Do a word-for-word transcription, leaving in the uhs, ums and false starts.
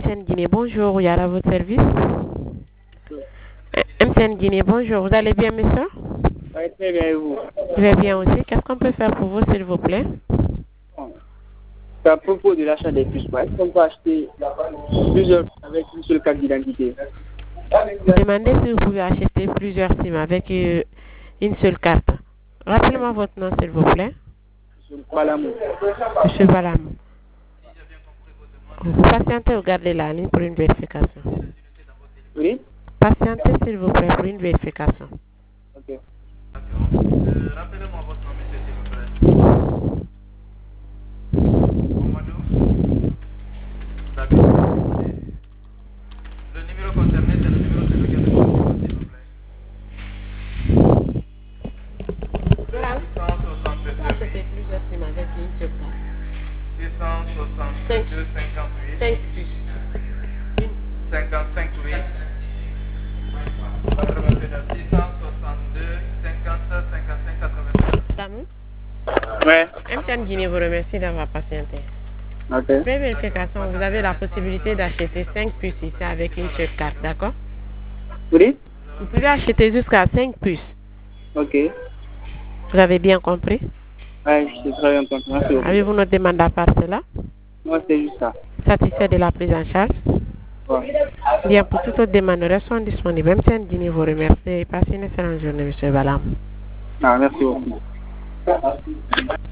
N Guinée, bonjour, il y a à votre service. M T N Guinée, bonjour, vous allez bien, monsieur? Oui, très bien, et vous? Je vais bien aussi. Qu'est-ce qu'on peut faire pour vous, s'il vous plaît? C'est à propos de l'achat des puces. Est-ce qu'on peut acheter plusieurs avec une seule carte d'identité? Vous demandez si vous pouvez acheter plusieurs SIM avec euh, une seule carte. Rappelez-moi votre nom, s'il vous plaît. Monsieur Balamou. Monsieur Balamou. Vous patientez ou gardez la ligne pour une vérification. Oui? Patientez, s'il vous plaît, pour une vérification. Ok. Euh, Rappelez-moi votre nom, monsieur, s'il vous plaît. Mamadou David. Le numéro concerné, c'est le numéro sur lequel vous pouvez, s'il vous plaît. six cent soixante-deux, plusieurs SIM avec une seule carte. six cent soixante-deux, cinquante-huit, cinq puces. cinquante-cinq, oui. quatre-vingt-neuf, six cent soixante-deux, cinquante, cinquante-cinq, quatre-vingt-neuf. Damou? Ouais. M T N Guinée vous remercie d'avoir patienté. Ok. Après vérification, vous avez la possibilité d'acheter cinq puces ici avec une seule carte, d'accord? Oui? Vous pouvez acheter jusqu'à cinq puces. Ok. Vous avez bien compris? Ouais, c'est très bien compris. Merci beaucoup. Avez-vous notre demande à part cela? Moi, c'est juste ça. Satisfait de la prise en charge? Ouais. Bien, pour toute autre demande, nous restons disponibles. M T N Guinée vous remercie et passez une excellente journée, monsieur Balam. Ah, merci beaucoup.